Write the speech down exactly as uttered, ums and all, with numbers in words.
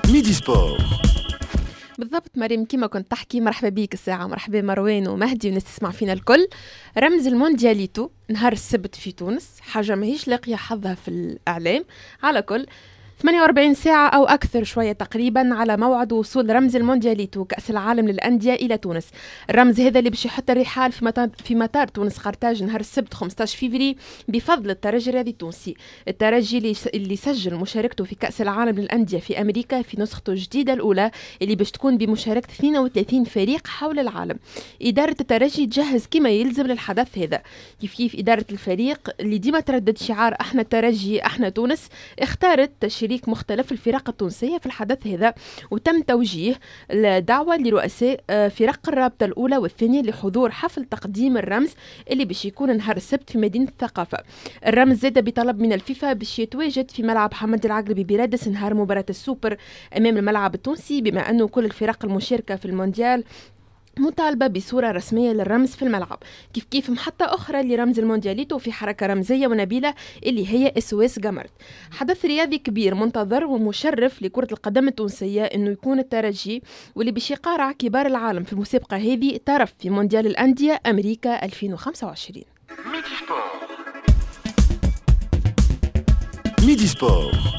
ميدي سبور. بالضبط مريم، كيما كنت تحكي. مرحبا بيك الساعة، مرحبا مروان ومهدي وناس تسمع فينا الكل. رمز الموندياليتو نهار السبت في تونس، حاجة ماهيش لاقية حظها في الإعلام. على كل ثمانية وأربعين ساعة أو أكثر شوية تقريبا على موعد وصول رمز الموندياليتو كأس العالم للأندية إلى تونس. الرمز هذا اللي باش يحط الرحال في مطار في مطار تونس قرطاج نهار السبت خمسة عشر فبراير بفضل الترجي الرياضي التونسي. الترجي اللي, اللي سجل مشاركته في كأس العالم للأندية في أمريكا في نسخته الجديدة الأولى اللي باش تكون بمشاركة اثنين وثلاثين فريق حول العالم. إدارة الترجي تجهز كما يلزم للحدث هذا. كيف كيف إدارة الفريق اللي ديما تردد شعار احنا الترجي احنا تونس، اختارت تشريك مختلف الفرق التونسية في الحدث هذا، وتم توجيه الدعوة لرؤساء فرق الرابطة الأولى والثانية لحضور حفل تقديم الرمز اللي باش يكون نهار السبت في مدينة الثقافة. الرمز زاد بطلب من الفيفا باش يتواجد في ملعب حمد العقربي برادس نهار مباراة السوبر أمام الملعب التونسي، بما أنه كل الفرق المشاركة في المونديال مطالبة بصورة رسمية للرمز في الملعب. كيف كيف محطة أخرى لرمز الموندياليتو في حركة رمزية ونبيلة اللي هي اس او اس جامرت. حدث رياضي كبير منتظر ومشرف لكرة القدم التونسية إنه يكون الترجي واللي باش يقارع كبار العالم في المسابقة هذه طرف في مونديال الأندية أمريكا ألفين وخمسة وعشرين. ميدي سبور. ميدي سبور.